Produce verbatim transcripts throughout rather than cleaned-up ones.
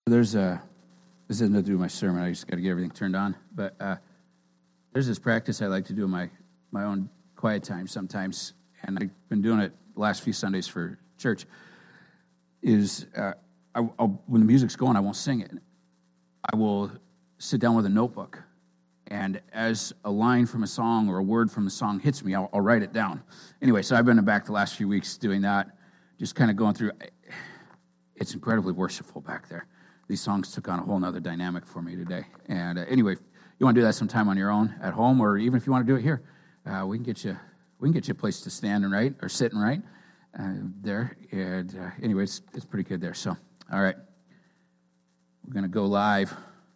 There's a, this isn't to do with my sermon, I just got to get everything turned on, but uh, there's this practice I like to do in my, my own quiet time sometimes, and I've been doing it the last few Sundays for church, is uh, I, I'll, when the music's going, I won't sing it. I will sit down with a notebook, and as a line from a song or a word from a song hits me, I'll, I'll write it down. Anyway, so I've been back the last few weeks doing that, just kind of going through. It's incredibly worshipful back there. These songs took on a whole nother dynamic for me today. And uh, anyway, you want to do that sometime on your own at home, or even if you want to do it here, uh, we can get you we can get you a place to stand and write or sit and write uh, there. And uh, anyway, it's, it's pretty good there. So, all right, we're going to go live.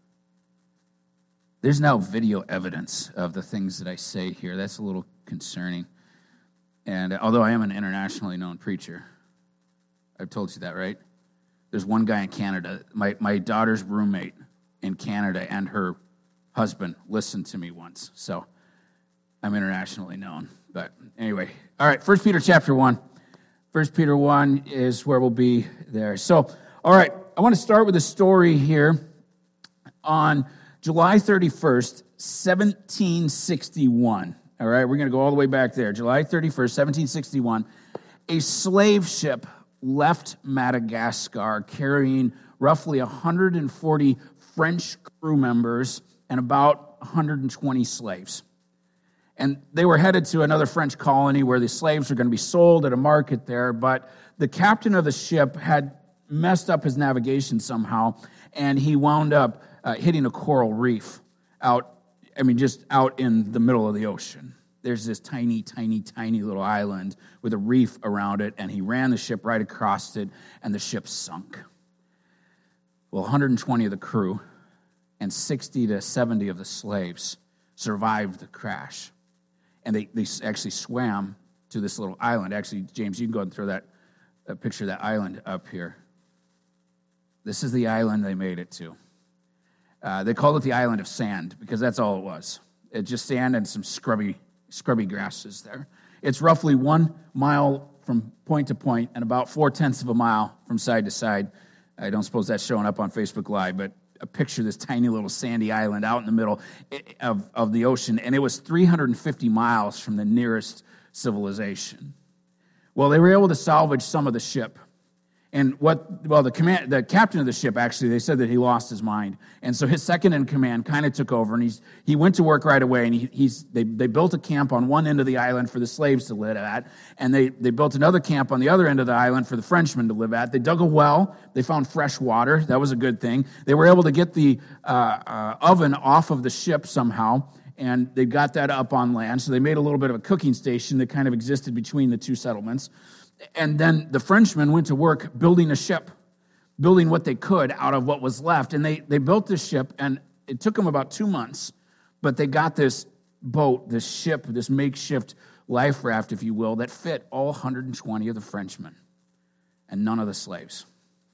There's now video evidence of the things that I say here. That's a little concerning. And uh, although I am an internationally known preacher, I've told you that, right? There's one guy in Canada, my, my daughter's roommate in Canada and her husband listened to me once. So I'm internationally known. But anyway, all right, First Peter chapter one. First Peter one is where we'll be there. So, all right, I want to start with a story here. On July thirty-first, seventeen sixty-one, all right, we're going to go all the way back there. July thirty-first, seventeen sixty-one, a slave ship left Madagascar carrying roughly one hundred forty French crew members and about one hundred twenty slaves. And they were headed to another French colony where the slaves were going to be sold at a market there, but the captain of the ship had messed up his navigation somehow, and he wound up uh, hitting a coral reef out, I mean, just out in the middle of the ocean. There's this tiny, tiny, tiny little island with a reef around it, and he ran the ship right across it, and the ship sunk. Well, one hundred twenty of the crew and sixty to seventy of the slaves survived the crash. And they, they actually swam to this little island. Actually, James, you can go ahead and throw that uh, picture of that island up here. This is the island they made it to. Uh, they called it the Island of Sand because that's all it was. It's just sand and some scrubby scrubby grasses there. It's roughly one mile from point to point and about four-tenths of a mile from side to side. I don't suppose that's showing up on Facebook Live, but a picture of this tiny little sandy island out in the middle of, of the ocean, and it was three hundred fifty miles from the nearest civilization. Well, they were able to salvage some of the ship. And what, well, the command, the captain of the ship, actually, they said that he lost his mind. And so his second in command kind of took over, and he's, he went to work right away, and he, he's, they, they built a camp on one end of the island for the slaves to live at, and they, they built another camp on the other end of the island for the Frenchmen to live at. They dug a well. They found fresh water. That was a good thing. They were able to get the uh, uh, oven off of the ship somehow, and they got that up on land. So they made a little bit of a cooking station that kind of existed between the two settlements. And then the Frenchmen went to work building a ship, building what they could out of what was left. And they, they built this ship, and it took them about two months, but they got this boat, this ship, this makeshift life raft, if you will, that fit all one hundred twenty of the Frenchmen and none of the slaves.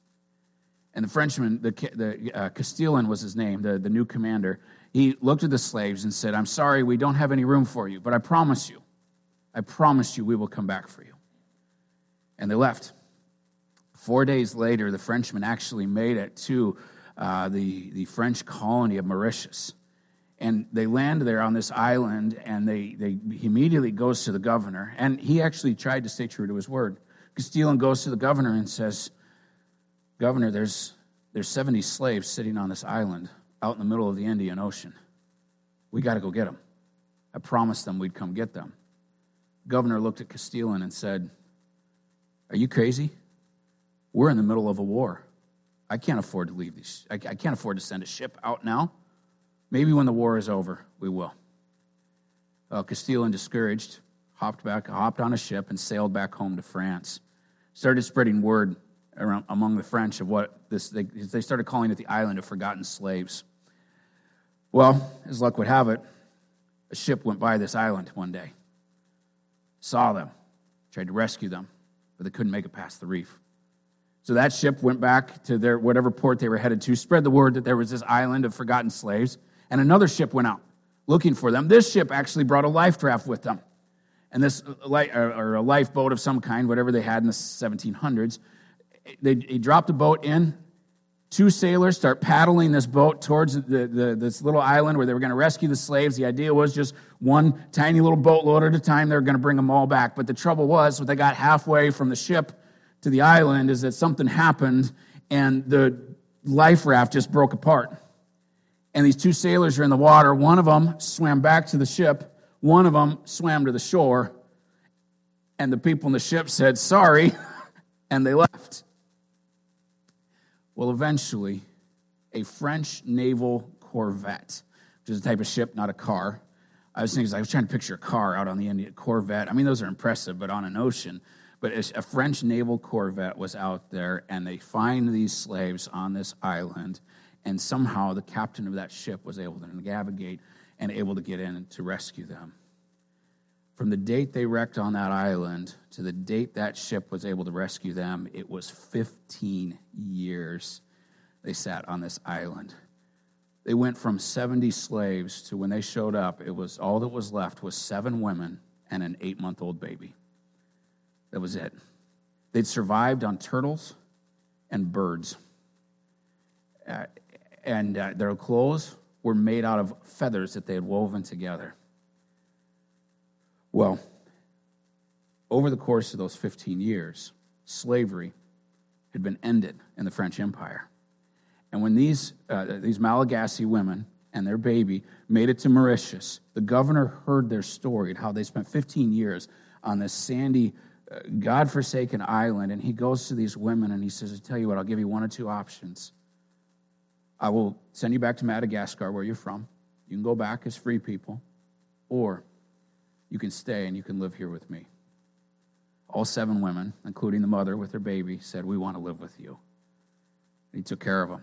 And the Frenchman, the, the uh, Castillon was his name, the, the new commander, he looked at the slaves and said, "I'm sorry, we don't have any room for you, but I promise you, I promise you we will come back for you." And they left. Four days later, the Frenchmen actually made it to uh, the, the French colony of Mauritius. And they land there on this island, and they, they he immediately goes to the governor. And he actually tried to stay true to his word. Castillon goes to the governor and says, "Governor, there's, there's seventy slaves sitting on this island out in the middle of the Indian Ocean. We got to go get them. I promised them we'd come get them." The governor looked at Castillon and said, "Are you crazy? We're in the middle of a war. I can't afford to leave these. I can't afford to send a ship out now. Maybe when the war is over, we will." Well, Castillon, discouraged, hopped back, hopped on a ship and sailed back home to France. Started spreading word around among the French of what this. They, they started calling it the Island of Forgotten Slaves. Well, as luck would have it, a ship went by this island one day, saw them, tried to rescue them, but they couldn't make it past the reef. So that ship went back to their whatever port they were headed to, spread the word that there was this island of forgotten slaves, and another ship went out looking for them. This ship actually brought a life raft with them, and this or a lifeboat of some kind, whatever they had in the seventeen hundreds. They he dropped the boat in, Two sailors start paddling this boat towards the, the, this little island where they were going to rescue the slaves. The idea was just one tiny little boatload at a time, they were going to bring them all back. But the trouble was, when they got halfway from the ship to the island, is that something happened, and the life raft just broke apart. And these two sailors are in the water. One of them swam back to the ship. One of them swam to the shore. And the people in the ship said, sorry, and they left. Well, eventually, a French naval corvette, which is a type of ship, not a car. I was thinking, I was trying to picture a car out on the Indian corvette. I mean, those are impressive, but on an ocean. But a French naval corvette was out there, and they find these slaves on this island, and somehow the captain of that ship was able to navigate and able to get in to rescue them. From the date they wrecked on that island to the date that ship was able to rescue them, it was fifteen years they sat on this island. They went from seventy slaves to, when they showed up, it was all that was left was seven women and an eight-month-old baby. That was it. They'd survived on turtles and birds. Uh, and uh, their clothes were made out of feathers that they had woven together. Well, over the course of those fifteen years, slavery had been ended in the French Empire. And when these uh, these Malagasy women and their baby made it to Mauritius, the governor heard their story and how they spent fifteen years on this sandy, uh, God-forsaken island. And he goes to these women and he says, I tell you what, I'll give you one or two options. I will send you back to Madagascar, where you're from. You can go back as free people, or you can stay and you can live here with me. All seven women, including the mother with her baby, said, we want to live with you. And he took care of them.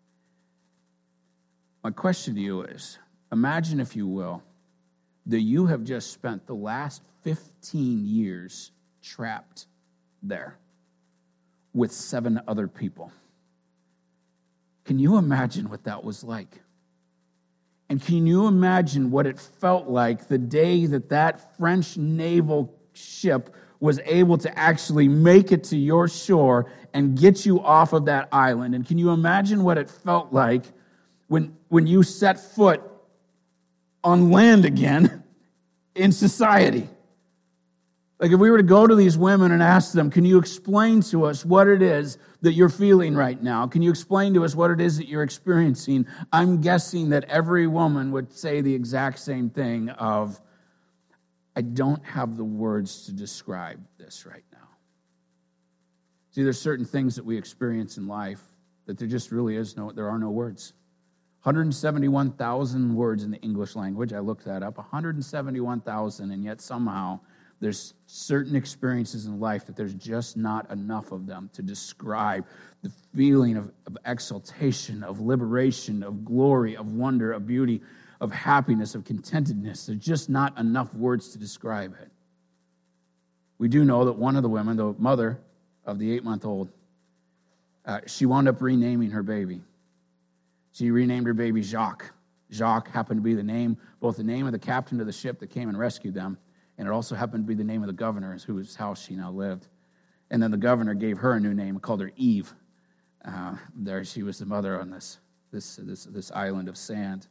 My question to you is, imagine, if you will, that you have just spent the last fifteen years trapped there with seven other people. Can you imagine what that was like? And can you imagine what it felt like the day that that French naval ship was able to actually make it to your shore and get you off of that island? And can you imagine what it felt like when, when you set foot on land again in society? Like, if we were to go to these women and ask them, can you explain to us what it is that you're feeling right now? Can you explain to us what it is that you're experiencing? I'm guessing that every woman would say the exact same thing of, I don't have the words to describe this right now. See, there's certain things that we experience in life that there just really is no, there are no words. one hundred seventy-one thousand words in the English language. I looked that up, one hundred seventy-one thousand, and yet somehow there's certain experiences in life that there's just not enough of them to describe the feeling of, of exaltation, of liberation, of glory, of wonder, of beauty, of happiness, of contentedness. There's just not enough words to describe it. We do know that one of the women, the mother of the eight-month-old, uh, she wound up renaming her baby. She renamed her baby Jacques. Jacques happened to be the name, both the name of the captain of the ship that came and rescued them, and it also happened to be the name of the governor, whose house she now lived. And then the governor gave her a new name and called her Eve. Uh, there she was the mother on this, this, this, this island of sand.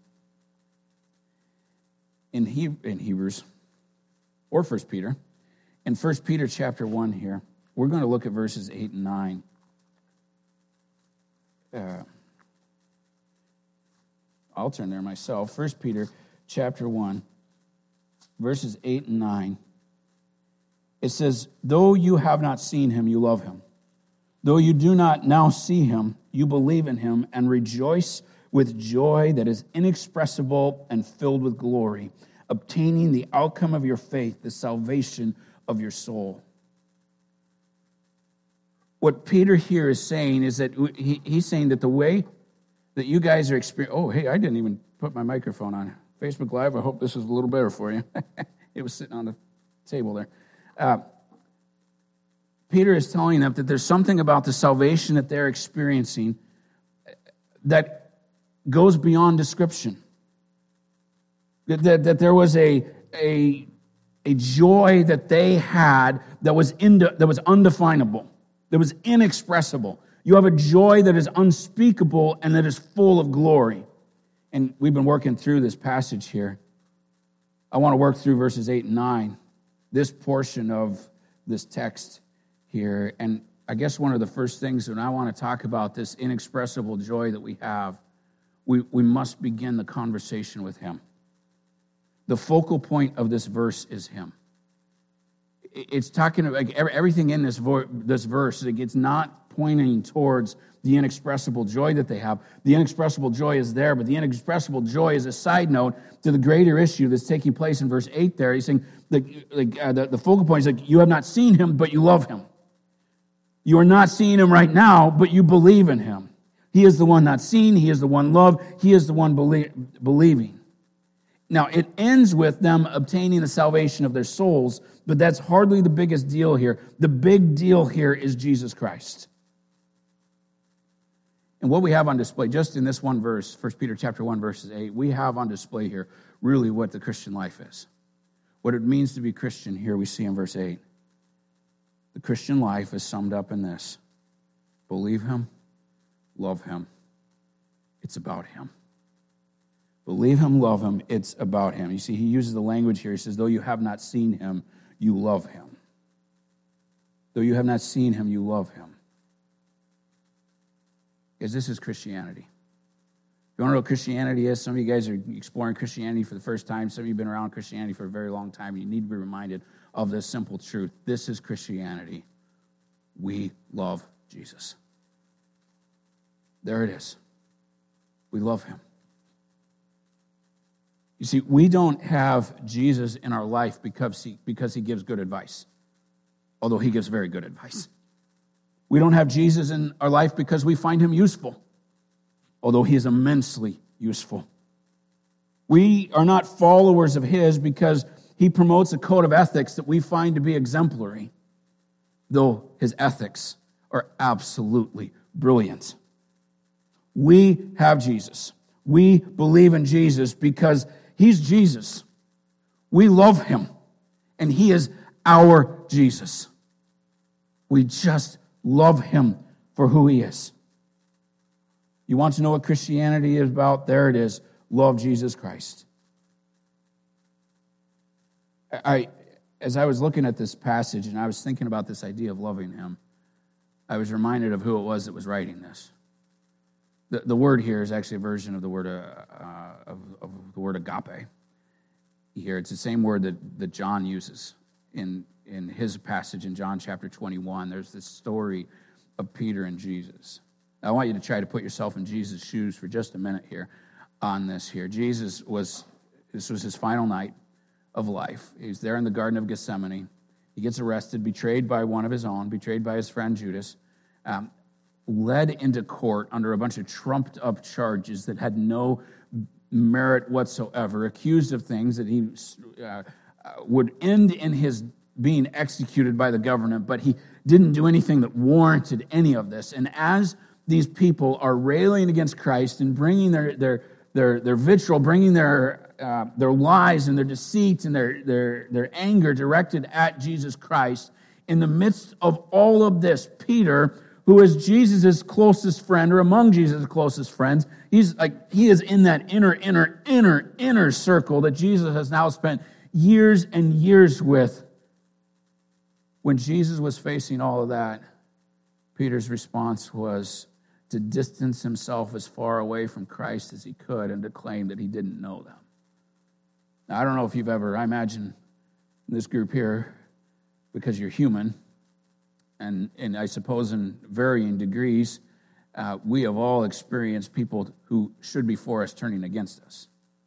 In, he, in Hebrews, or First Peter, in First Peter chapter one here, we're going to look at verses eight and nine. Uh, I'll turn there myself. First Peter chapter one. Verses eight and nine, it says, though you have not seen him, you love him. Though you do not now see him, you believe in him and rejoice with joy that is inexpressible and filled with glory, obtaining the outcome of your faith, the salvation of your soul. What Peter here is saying is that he, he's saying that the way that you guys are experiencing, oh, hey, I didn't even put my microphone on. Facebook Live, I hope this is a little better for you. It was sitting on the table there. Uh, Peter is telling them that there's something about the salvation that they're experiencing that goes beyond description. That, that, that there was a, a, a joy that they had that was, ind- that was undefinable, that was inexpressible. You have a joy that is unspeakable and that is full of glory. And we've been working through this passage here. I want to work through verses eight and nine, this portion of this text here. And I guess one of the first things when I want to talk about this inexpressible joy that we have, we, we must begin the conversation with him. The focal point of this verse is him. It's talking about like everything in this, vo- this verse. Like it's not pointing towards the inexpressible joy that they have. The inexpressible joy is there, but the inexpressible joy is a side note to the greater issue that's taking place in verse eight there. He's saying, like, like uh, the, the focal point is like, you have not seen him, but you love him. You are not seeing him right now, but you believe in him. He is the one not seen. He is the one loved. He is the one belie- believing. Now, it ends with them obtaining the salvation of their souls, but that's hardly the biggest deal here. The big deal here is Jesus Christ. And what we have on display, just in this one verse, First Peter chapter one, verses eight, we have on display here really what the Christian life is. What it means to be Christian here we see in verse eight. The Christian life is summed up in this. Believe him, love him. It's about him. Believe him, love him. It's about him. You see, he uses the language here. He says, though you have not seen him, you love him. Though you have not seen him, you love him. Because this is Christianity. You want to know what Christianity is? Some of you guys are exploring Christianity for the first time. Some of you have been around Christianity for a very long time. You need to be reminded of this simple truth. This is Christianity. We love Jesus. There it is. We love him. You see, we don't have Jesus in our life because he, because he gives good advice, although he gives very good advice. We don't have Jesus in our life because we find him useful, although he is immensely useful. We are not followers of his because he promotes a code of ethics that we find to be exemplary, though his ethics are absolutely brilliant. We have Jesus. We believe in Jesus because he's Jesus. We love him, and he is our Jesus. We just love him for who he is. You want to know what Christianity is about? There it is. Love Jesus Christ. I, as I was looking at this passage and I was thinking about this idea of loving him, I was reminded of who it was that was writing this. The, the word here is actually a version of the word uh, uh, of, of the word agape. Here, it's the same word that, that John uses in in his passage in John chapter twenty-one. There's this story of Peter and Jesus. I want you to try to put yourself in Jesus' shoes for just a minute here on this here. Jesus was, this was his final night of life. He's there in the Garden of Gethsemane. He gets arrested, betrayed by one of his own, betrayed by his friend Judas, um, led into court under a bunch of trumped-up charges that had no merit whatsoever, accused of things that he uh, would end in his being executed by the government, but he didn't do anything that warranted any of this. And as these people are railing against Christ and bringing their their their, their vitriol, bringing their uh, their lies and their deceit and their, their, their anger directed at Jesus Christ, in the midst of all of this, Peter, who is Jesus' closest friend, or among Jesus' closest friends, he's like he is in that inner, inner, inner, inner circle that Jesus has now spent years and years with. When Jesus was facing all of that, Peter's response was to distance himself as far away from Christ as he could and to claim that he didn't know them. Now, I don't know if you've ever, I imagine in this group here, because you're human, and, and I suppose in varying degrees, uh, we have all experienced people who should be for us turning against us.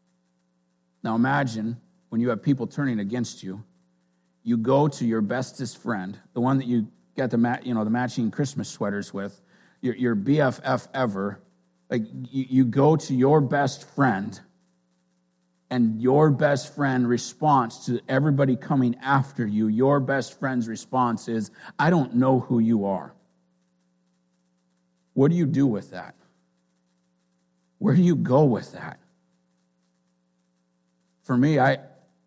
Now imagine when you have people turning against you, you go to your bestest friend, the one that you got the ma- you know the matching Christmas sweaters with, your, your B F F ever. Like you, you go to your best friend, and your best friend response to everybody coming after you, your best friend's response is, "I don't know who you are." What do you do with that? Where do you go with that? For me, I.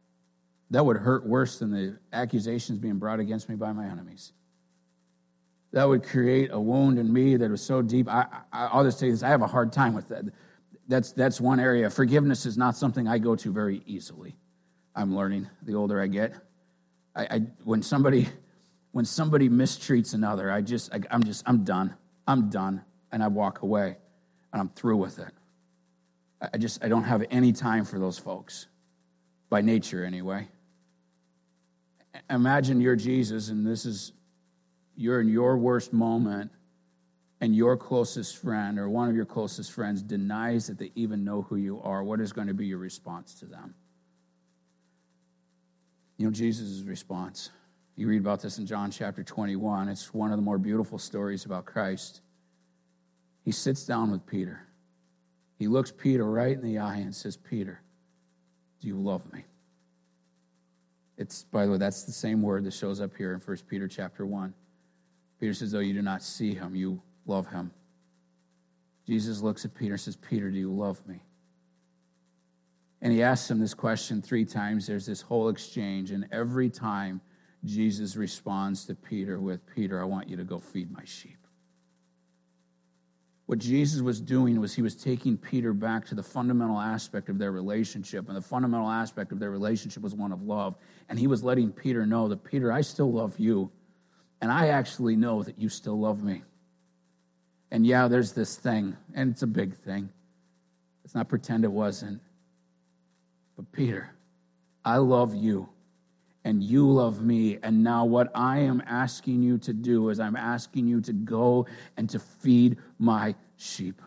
That would hurt worse than the accusations being brought against me by my enemies. that would create a wound in me that was so deep. I, I, I'll just tell you this, I have a hard time with that. That's, that's one area. Forgiveness is not something I go to very easily. I'm learning the older I get. I, I when somebody when somebody mistreats another, I just I, I'm just I'm done. I'm done, and I walk away, and I'm through with it. I just I don't have any time for those folks, by nature anyway. Imagine you're Jesus, and this is you're in your worst moment, and your closest friend or one of your closest friends denies that they even know who you are. What is going to be your response to them? You know, Jesus' response. You read about this in John chapter twenty-one. It's one of the more beautiful stories about Christ. He sits down with Peter. He looks Peter right in the eye and says, Peter, do you love me? It's, by the way, that's the same word that shows up here in First Peter chapter one. Peter says, though you do not see him, you love him. Jesus looks at Peter and says, Peter, do you love me? And he asks him this question three times. There's this whole exchange. And every time Jesus responds to Peter with, Peter, I want you to go feed my sheep. What Jesus was doing was he was taking Peter back to the fundamental aspect of their relationship. And the fundamental aspect of their relationship was one of love. And he was letting Peter know that, Peter, I still love you. And I actually know that you still love me. And yeah, there's this thing. And it's a big thing. Let's not pretend it wasn't. But Peter, I love you, and you love me, and now what I am asking you to do is I'm asking you to go and to feed my sheep.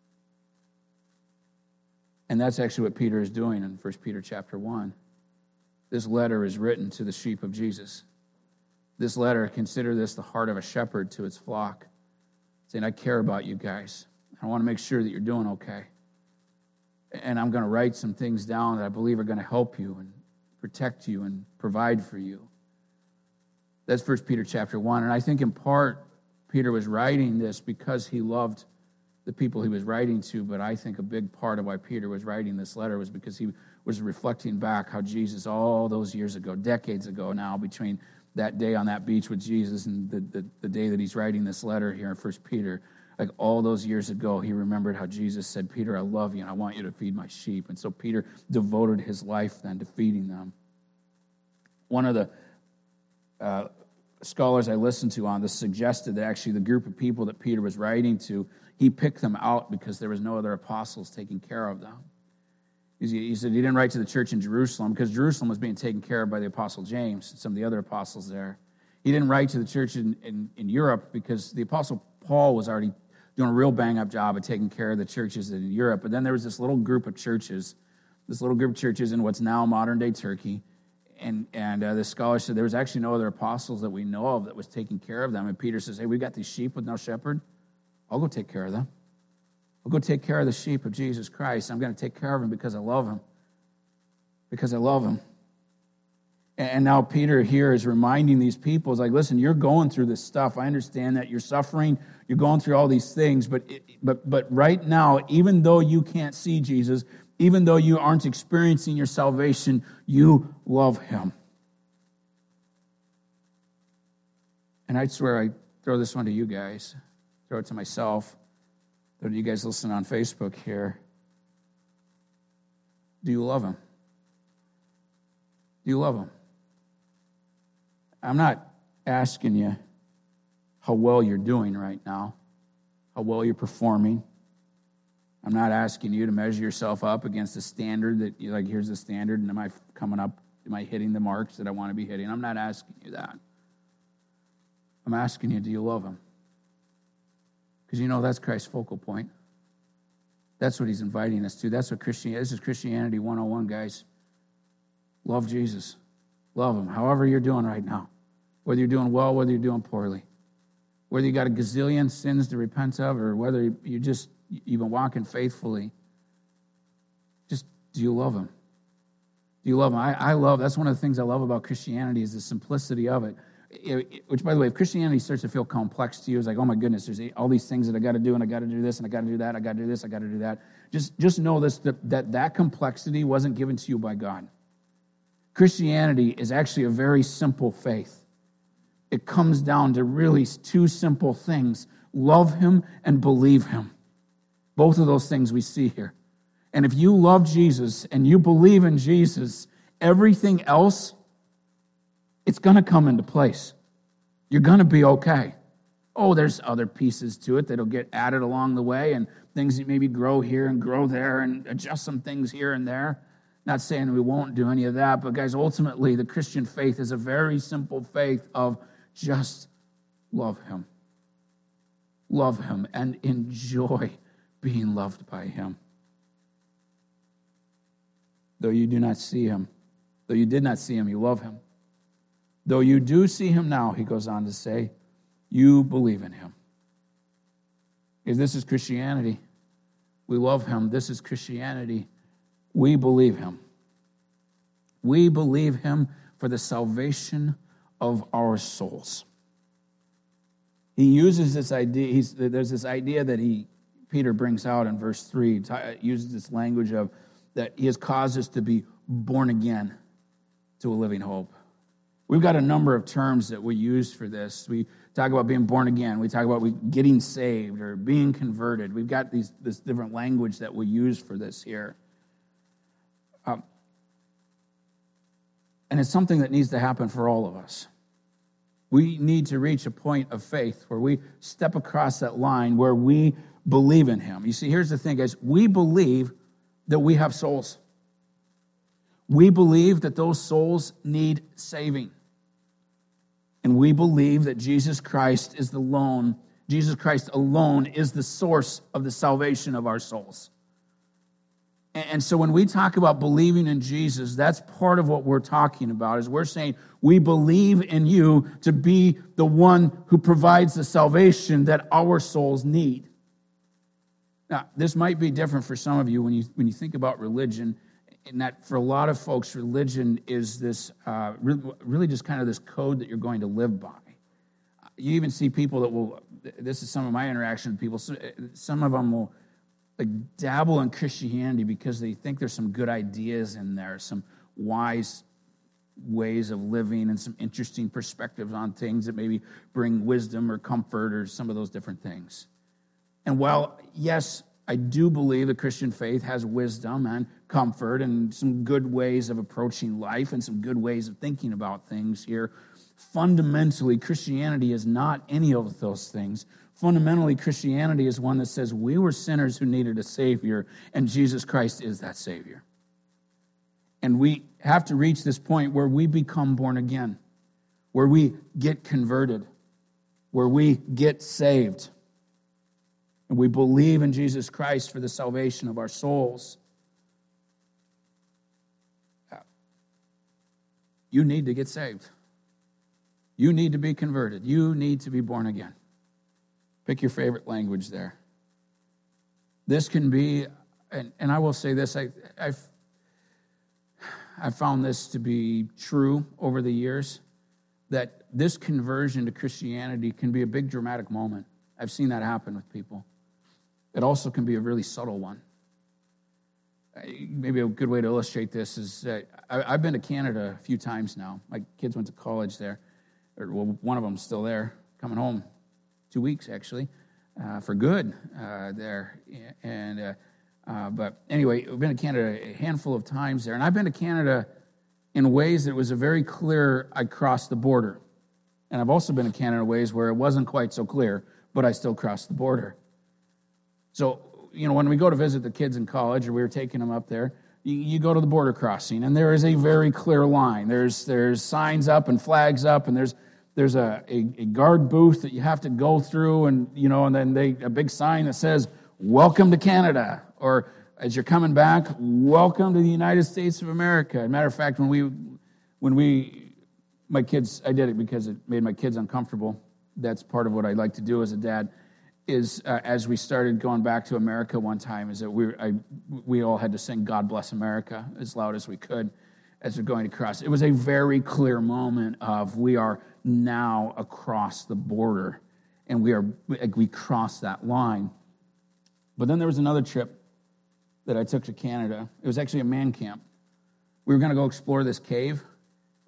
And that's actually what Peter is doing in First Peter chapter one. This letter is written to the sheep of Jesus. This letter, consider this the heart of a shepherd to its flock, saying, I care about you guys. I want to make sure that you're doing okay. And I'm going to write some things down that I believe are going to help you and protect you and provide for you. That's First Peter chapter one. And I think in part, Peter was writing this because he loved the people he was writing to, but I think a big part of why Peter was writing this letter was because he was reflecting back how Jesus, all those years ago, decades ago now, between that day on that beach with Jesus and the, the, the day that he's writing this letter here in First Peter, like all those years ago, he remembered how Jesus said, Peter, I love you, and I want you to feed my sheep. And so Peter devoted his life then to feeding them. One of the uh, scholars I listened to on this suggested that actually the group of people that Peter was writing to, he picked them out because there was no other apostles taking care of them. He said he didn't write to the church in Jerusalem because Jerusalem was being taken care of by the apostle James and some of the other apostles there. He didn't write to the church in, in, in Europe because the apostle Paul was already doing a real bang-up job of taking care of the churches in Europe. But then there was this little group of churches, this little group of churches in what's now modern-day Turkey. And, and uh, the scholar said there was actually no other apostles that we know of that was taking care of them. And Peter says, hey, we've got these sheep with no shepherd. I'll go take care of them. I'll go take care of the sheep of Jesus Christ. I'm going to take care of them because I love him. Because I love him. And now Peter here is reminding these people, is like, listen, you're going through this stuff. I understand that you're suffering. You're going through all these things. But, but, but right now, even though you can't see Jesus, even though you aren't experiencing your salvation, you love him. And I swear I throw this one to you guys. Throw it to myself. Throw it to you guys listening on Facebook here. Do you love him? Do you love him? I'm not asking you how well you're doing right now, how well you're performing. I'm not asking you to measure yourself up against a standard that you're like, here's the standard, and am I coming up, am I hitting the marks that I want to be hitting? I'm not asking you that. I'm asking you, do you love him? Because you know that's Christ's focal point. That's what he's inviting us to. That's what Christianity, this is Christianity one oh one, guys. Love Jesus. Love him, however you're doing right now. Whether you're doing well, whether you're doing poorly. Whether you got a gazillion sins to repent of, or whether you just, you've been walking faithfully. Just, do you love him? Do you love him? I, I love, that's one of the things I love about Christianity is the simplicity of it. It, it. Which, by the way, if Christianity starts to feel complex to you, it's like, oh my goodness, there's all these things that I got to do, and I got to do this, and I got to do that, I got to do this, I got to do that. Just, just know this, that, that that complexity wasn't given to you by God. Christianity is actually a very simple faith. it comes down to really two simple things: love him and believe him. Both of those things we see here. And if you love Jesus and you believe in Jesus, everything else, it's going to come into place. You're going to be okay. Oh, there's other pieces to it that'll get added along the way, and things that maybe grow here and grow there and adjust some things here and there. Not saying we won't do any of that, but guys, ultimately, the Christian faith is a very simple faith of just love him. Love him and enjoy being loved by him. Though you do not see him, though you did not see him, you love him. Though you do see him now, he goes on to say, you believe in him. Because this is Christianity. We love him. This is Christianity. We believe him. We believe him for the salvation of our souls. He uses this idea, he's, there's this idea that he Peter brings out in verse three, uses this language of that he has caused us to be born again to a living hope. We've got a number of terms that we use for this. We talk about being born again. We talk about we getting saved or being converted. We've got these this different language that we use for this here. Um, and it's something that needs to happen for all of us. We need to reach a point of faith where we step across that line where we believe in him. You see, here's the thing, guys. We believe that we have souls. We believe that those souls need saving. And we believe that Jesus Christ is the alone, Jesus Christ alone is the source of the salvation of our souls. And so when we talk about believing in Jesus, that's part of what we're talking about, is we're saying we believe in you to be the one who provides the salvation that our souls need. Now, this might be different for some of you when you when you think about religion, in that for a lot of folks, religion is this uh, really just kind of this code that you're going to live by. You even see people that will, this is some of my interaction with people, some of them will like dabble in Christianity because they think there's some good ideas in there, some wise ways of living and some interesting perspectives on things that maybe bring wisdom or comfort or some of those different things. And while, yes, I do believe the Christian faith has wisdom and comfort and some good ways of approaching life and some good ways of thinking about things here, fundamentally, Christianity is not any of those things. Fundamentally, Christianity is one that says we were sinners who needed a Savior, and Jesus Christ is that Savior. And we have to reach this point where we become born again, where we get converted, where we get saved. And we believe in Jesus Christ for the salvation of our souls. You need to get saved. You need to be converted. You need to be born again. Pick your favorite language there. This can be, and, and I will say this, I, I've, I've found this to be true over the years, that this conversion to Christianity can be a big dramatic moment. I've seen that happen with people. It also can be a really subtle one. Maybe a good way to illustrate this is uh, I, I've been to Canada a few times now. My kids went to college there. Or, well, one of them's still there, coming home two weeks, actually, uh, for good uh, there. And uh, uh, But anyway, I've been to Canada a handful of times there. And I've been to Canada in ways that it was a very clear I crossed the border. And I've also been to Canada in ways where it wasn't quite so clear, but I still crossed the border. So, you know, when we go to visit the kids in college, or we were taking them up there, you, you go to the border crossing, and there is a very clear line. There's there's signs up and flags up, and there's there's a, a, a guard booth that you have to go through, and you know, and then they a big sign that says "Welcome to Canada," or as you're coming back, "Welcome to the United States of America." As a matter of fact, when we when we my kids, I did it because it made my kids uncomfortable. That's part of what I like to do as a dad. Is uh, as we started going back to America one time, is that we I, we all had to sing "God Bless America" as loud as we could as we're going across. It was a very clear moment of we are now across the border, and we are we crossed that line. But then there was another trip that I took to Canada. It was actually a man camp. We were going to go explore this cave.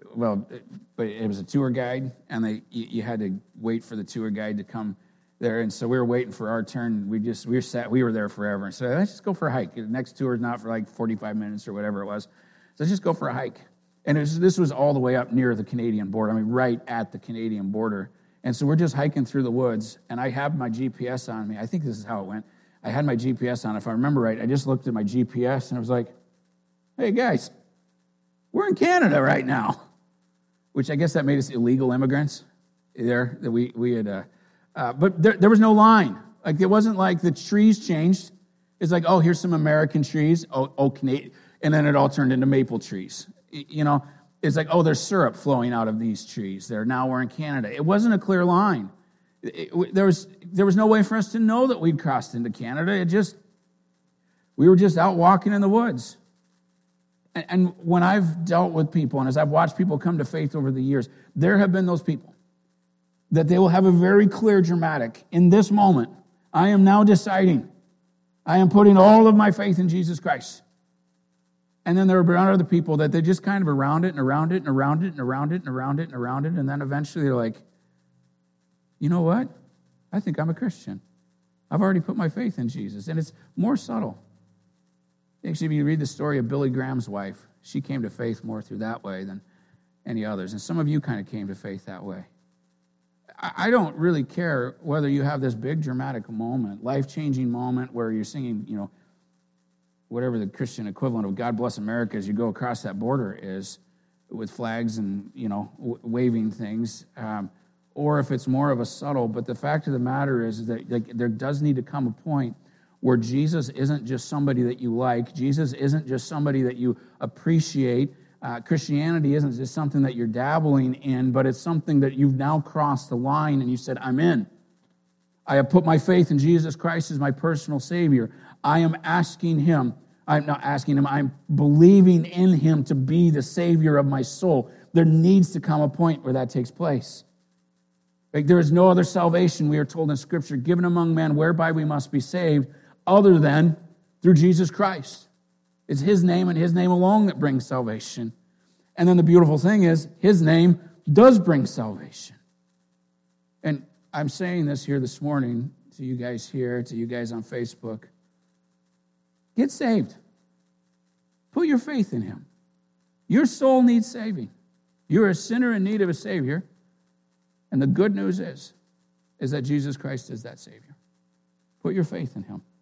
well, but it was a tour guide, and they you, you had to wait for the tour guide to come there, and so we were waiting for our turn. We just we were sat we were there forever, and so let's just go for a hike. The next tour is not for like forty-five minutes or whatever it was, so let's just go for a hike. And it was, this was all the way up near the Canadian border. I mean, right at the Canadian border. And so we're just hiking through the woods, and I have my G P S on me. I think this is how it went. I had my G P S on. If I remember right, I just looked at my G P S, and I was like, hey, guys, we're in Canada right now, which I guess that made us illegal immigrants there. That we we had, uh, uh, But there, there was no line. Like, it wasn't like the trees changed. It's like, oh, here's some American trees. Oh, oh Canadian. And then it all turned into maple trees. You know, it's like, oh, there's syrup flowing out of these trees there. Now we're in Canada. It wasn't a clear line. It, it, there was there was no way for us to know that we'd crossed into Canada. It just, we were just out walking in the woods. And, and when I've dealt with people, and as I've watched people come to faith over the years, there have been those people that they will have a very clear, dramatic, in this moment, I am now deciding, I am putting all of my faith in Jesus Christ. And then there are other people that they're just kind of around it and around it and around it and around it and around it and around it. And then eventually they're like, you know what? I think I'm a Christian. I've already put my faith in Jesus. And it's more subtle. Actually, if you read the story of Billy Graham's wife, she came to faith more through that way than any others. And some of you kind of came to faith that way. I don't really care whether you have this big dramatic moment, life-changing moment where you're singing, you know, whatever the Christian equivalent of God Bless America as you go across that border is, with flags and, you know, w- waving things, um, or if it's more of a subtle. But the fact of the matter is that, like, there does need to come a point where Jesus isn't just somebody that you like. Jesus isn't just somebody that you appreciate. Uh, Christianity isn't just something that you're dabbling in, but it's something that you've now crossed the line and you said, I'm in. I have put my faith in Jesus Christ as my personal Savior. I am asking Him, I'm not asking Him, I'm believing in Him to be the Savior of my soul. There needs to come a point where that takes place. Like, there is no other salvation, we are told in Scripture, given among men whereby we must be saved, other than through Jesus Christ. It's His name and His name alone that brings salvation. And then the beautiful thing is, His name does bring salvation. And I'm saying this here this morning to you guys here, to you guys on Facebook. Get saved. Put your faith in Him. Your soul needs saving. You're a sinner in need of a Savior. And the good news is, is that Jesus Christ is that Savior. Put your faith in Him.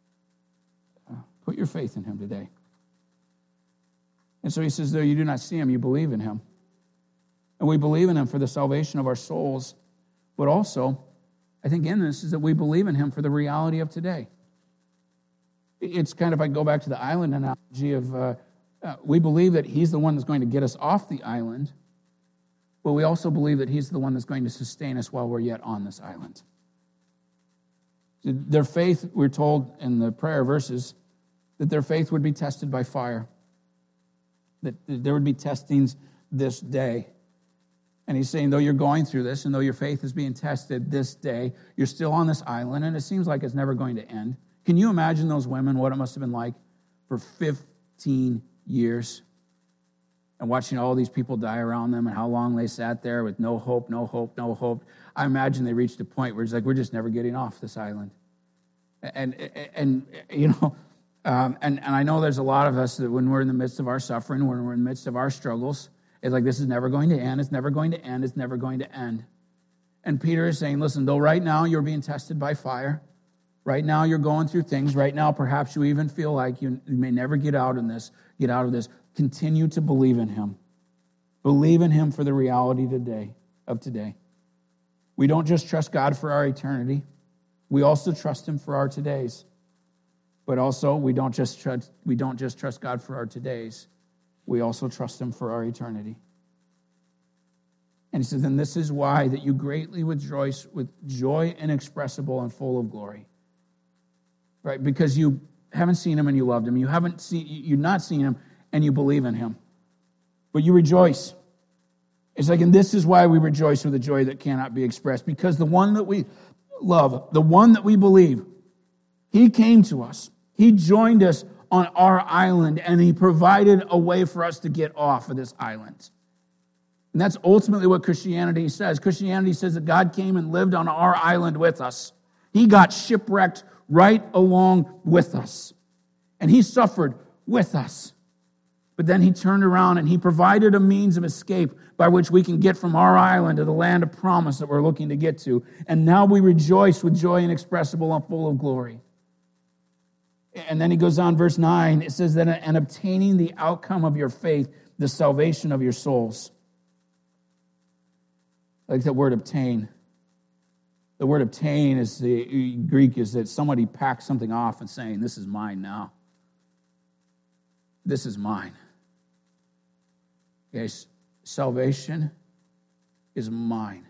Uh, put your faith in Him today. And so He says, though you do not see Him, you believe in Him. And we believe in Him for the salvation of our souls. But also, I think in this is that we believe in Him for the reality of today. It's kind of, I go back to the island analogy of, uh, uh, we believe that He's the one that's going to get us off the island, but we also believe that He's the one that's going to sustain us while we're yet on this island. Their faith, we're told in the prayer verses, that their faith would be tested by fire, that there would be testings this day. And He's saying, though you're going through this, and though your faith is being tested this day, you're still on this island, and it seems like it's never going to end. Can you imagine those women, what it must have been like for fifteen years? And watching all these people die around them and how long they sat there with no hope, no hope, no hope. I imagine they reached a point where it's like, we're just never getting off this island. And, and, and you know, um, and, and I know there's a lot of us that when we're in the midst of our suffering, when we're in the midst of our struggles, it's like, this is never going to end, it's never going to end, it's never going to end. And Peter is saying, listen, though right now you're being tested by fire, right now you're going through things, right now perhaps you even feel like you, you may never get out in this, get out of this, continue to believe in Him. Believe in Him for the reality today of today. We don't just trust God for our eternity, we also trust Him for our todays. But also, we don't just trust, we don't just trust God for our todays, we also trust Him for our eternity. And He says, and this is why that you greatly rejoice with joy inexpressible and full of glory. Right? Because you haven't seen Him and you loved Him. You haven't seen, you've not seen Him and you believe in Him. But you rejoice. It's like, and this is why we rejoice with a joy that cannot be expressed. Because the one that we love, the one that we believe, He came to us. He joined us on our island, and He provided a way for us to get off of this island. And that's ultimately what Christianity says. Christianity says that God came and lived on our island with us. He got shipwrecked right along with us. And he suffered with us. But then he turned around and he provided a means of escape by which we can get from our island to the land of promise that we're looking to get to. And now we rejoice with joy inexpressible and full of glory. And then he goes on, verse nine, it says that, and obtaining the outcome of your faith, the salvation of your souls. I like that word obtain. The word obtain is the Greek is that somebody packs something off and saying, this is mine now. This is mine. Okay, salvation is mine.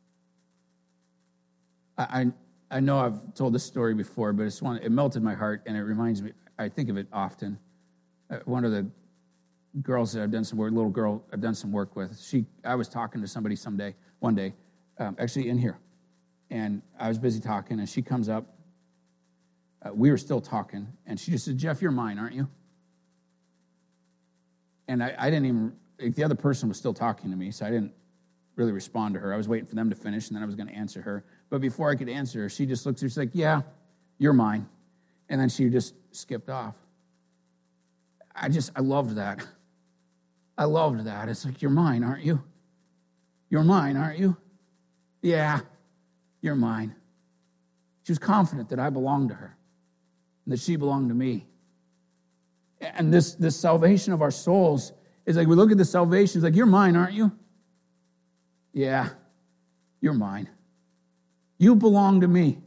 I, I I know I've told this story before, but it's one, it melted my heart, and it reminds me, I think of it often. Uh, one of the girls that I've done some work, little girl I've done some work with, she, I was talking to somebody someday, one day, um, actually in here, and I was busy talking, and she comes up. Uh, we were still talking, and she just said, Jeff, you're mine, aren't you? And I, I didn't even, like, the other person was still talking to me, so I didn't really respond to her. I was waiting for them to finish, and then I was going to answer her. But before I could answer her, she just looks at her, she's like, yeah, you're mine. And then she just skipped off. I just, I loved that. I loved that. It's like, you're mine, aren't you? You're mine, aren't you? Yeah, you're mine. She was confident that I belonged to her and that she belonged to me. And this, this salvation of our souls is like, we look at the salvation, it's like, you're mine, aren't you? Yeah, you're mine. You belong to me.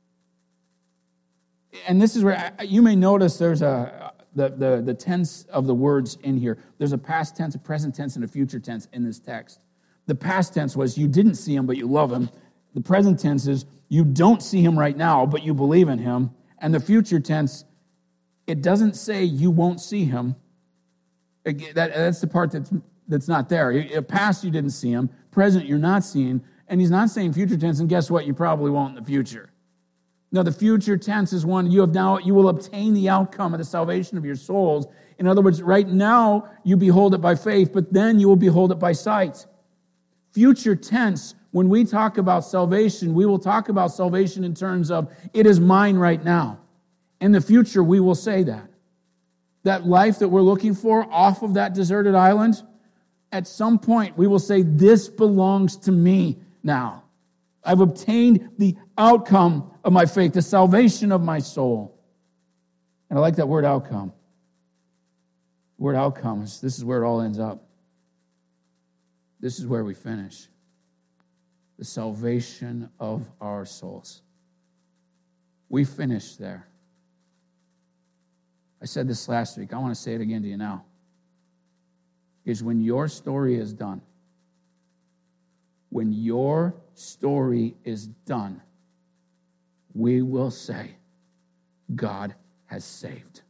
And this is where I, you may notice there's a the, the, the tense of the words in here. There's a past tense, a present tense, and a future tense in this text. The past tense was you didn't see him, but you love him. The present tense is you don't see him right now, but you believe in him. And the future tense, it doesn't say you won't see him. It, that, that's the part that's, that's not there. Past, you didn't see him. Present, you're not seeing. And he's not saying future tense, and guess what? You probably won't in the future. No, the future tense is one you have now, you will obtain the outcome of the salvation of your souls. In other words, right now, you behold it by faith, but then you will behold it by sight. Future tense, when we talk about salvation, we will talk about salvation in terms of, it is mine right now. In the future, we will say that. That life that we're looking for off of that deserted island, at some point, we will say, this belongs to me now. I've obtained the outcome of my faith, the salvation of my soul. And I like that word outcome. The word outcome, is, this is where it all ends up. This is where we finish. The salvation of our souls. We finish there. I said this last week. I want to say it again to you now. Is when your story is done, when your story is done, we will say, God has saved.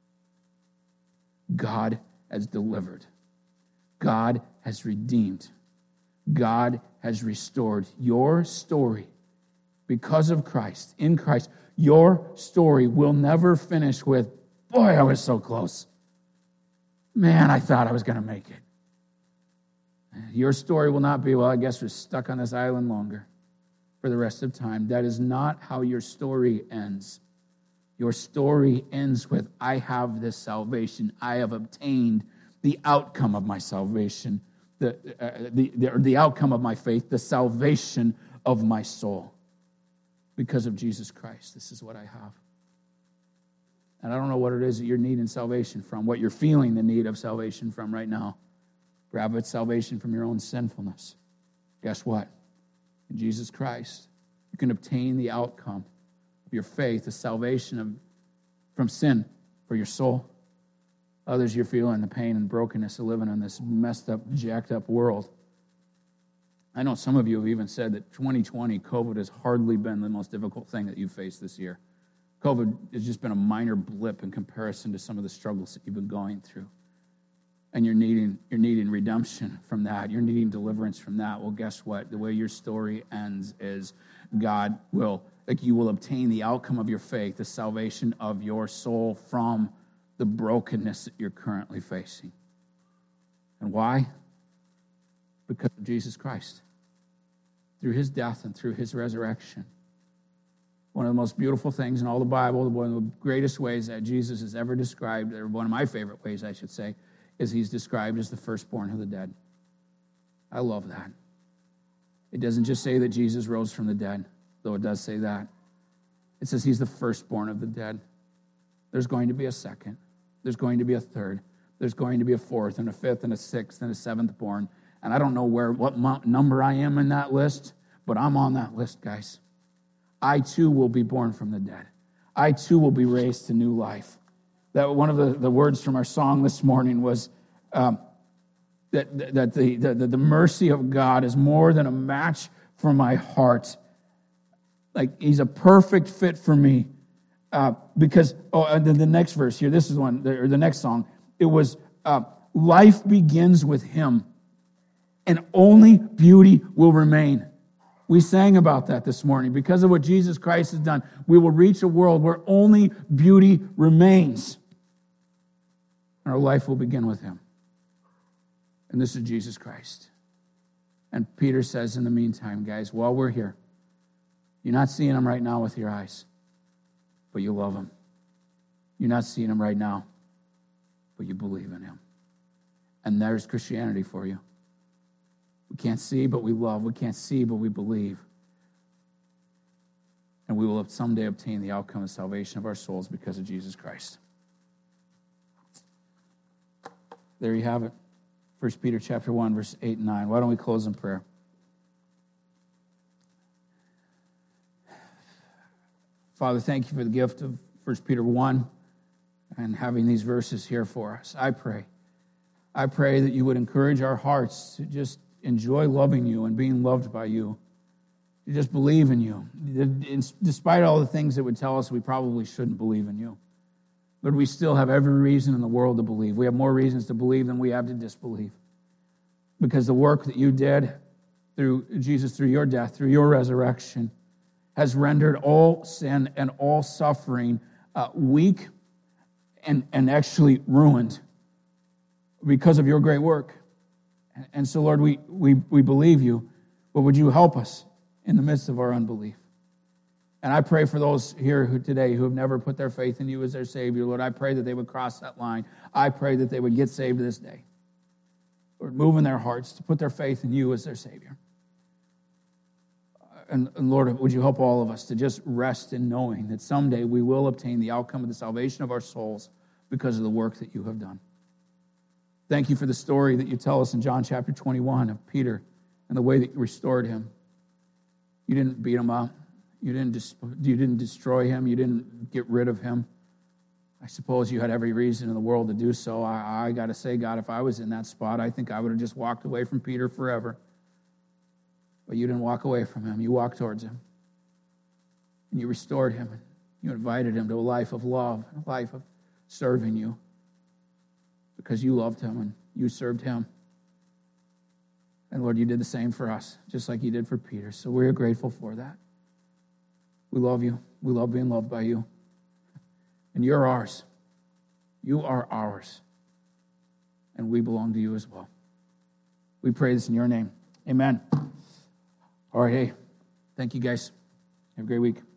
God has delivered. God has redeemed. God has restored. Your story, because of Christ, in Christ, your story will never finish with, boy, I was so close. Man, I thought I was going to make it. Your story will not be, well, I guess we're stuck on this island longer for the rest of time. That is not how your story ends. Your story ends with, I have this salvation. I have obtained the outcome of my salvation, the, uh, the, the, the outcome of my faith, the salvation of my soul. Because of Jesus Christ, this is what I have. And I don't know what it is that you're needing salvation from, what you're feeling the need of salvation from right now. Grab it, salvation from your own sinfulness. Guess what? In Jesus Christ, you can obtain the outcome of your faith, the salvation of, from sin for your soul. Others, you're feeling the pain and brokenness of living in this messed up, jacked up world. I know some of you have even said that twenty twenty, COVID has hardly been the most difficult thing that you've faced this year. COVID has just been a minor blip in comparison to some of the struggles that you've been going through. And you're needing, you're needing redemption from that. You're needing deliverance from that. Well, guess what? The way your story ends is God will, like you will obtain the outcome of your faith, the salvation of your soul from the brokenness that you're currently facing. And why? because of Jesus Christ, through his death and through his resurrection. One of the most beautiful things in all the Bible, one of the greatest ways that Jesus is ever described, or one of my favorite ways, I should say, is he's described as the firstborn of the dead. I love that. It doesn't just say that Jesus rose from the dead, though it does say that. It says he's the firstborn of the dead. There's going to be a second. There's going to be a third. There's going to be a fourth and a fifth and a sixth and a seventh born. And I don't know where what number I am in that list, but I'm on that list, guys. I too will be born from the dead. I too will be raised to new life. That one of the, the words from our song this morning was um, that, that the, the, the mercy of God is more than a match for my heart. Like he's a perfect fit for me. Uh, because, oh, and then the next verse here, this is one, or the next song, it was, uh, life begins with him, and only beauty will remain. We sang about that this morning. Because of what Jesus Christ has done, we will reach a world where only beauty remains. And our life will begin with him. And this is Jesus Christ. And Peter says in the meantime, guys, while we're here, you're not seeing him right now with your eyes, but you love him. You're not seeing him right now, but you believe in him. And there's Christianity for you. We can't see, but we love. We can't see, but we believe. And we will someday obtain the outcome of salvation of our souls because of Jesus Christ. There you have it. First Peter chapter one, verse eight and nine. Why don't we close in prayer? Father, thank you for the gift of First Peter one and having these verses here for us. I pray. I pray that you would encourage our hearts to just enjoy loving you and being loved by you. To just believe in you. Despite all the things that would tell us we probably shouldn't believe in you. Lord, we still have every reason in the world to believe. We have more reasons to believe than we have to disbelieve. Because the work that you did through Jesus, through your death, through your resurrection, has rendered all sin and all suffering uh, weak and, and actually ruined because of your great work. And, and so, Lord, we, we, we believe you, but would you help us in the midst of our unbelief? And I pray for those here who today who have never put their faith in you as their Savior, Lord, I pray that they would cross that line. I pray that they would get saved this day. Lord, move in their hearts to put their faith in you as their Savior. And, and Lord, would you help all of us to just rest in knowing that someday we will obtain the outcome of the salvation of our souls because of the work that you have done. Thank you for the story that you tell us in John chapter twenty-one of Peter and the way that you restored him. You didn't beat him up. You didn't, dis- you didn't destroy him. You didn't get rid of him. I suppose you had every reason in the world to do so. I, I got to say, God, if I was in that spot, I think I would have just walked away from Peter forever. But you didn't walk away from him. You walked towards him. And you restored him. You invited him to a life of love, a life of serving you. Because you loved him and you served him. And Lord, you did the same for us, just like you did for Peter. So we're grateful for that. We love you. We love being loved by you. And you're ours. You are ours. And we belong to you as well. We pray this in your name. Amen. All right, hey, thank you guys. Have a great week.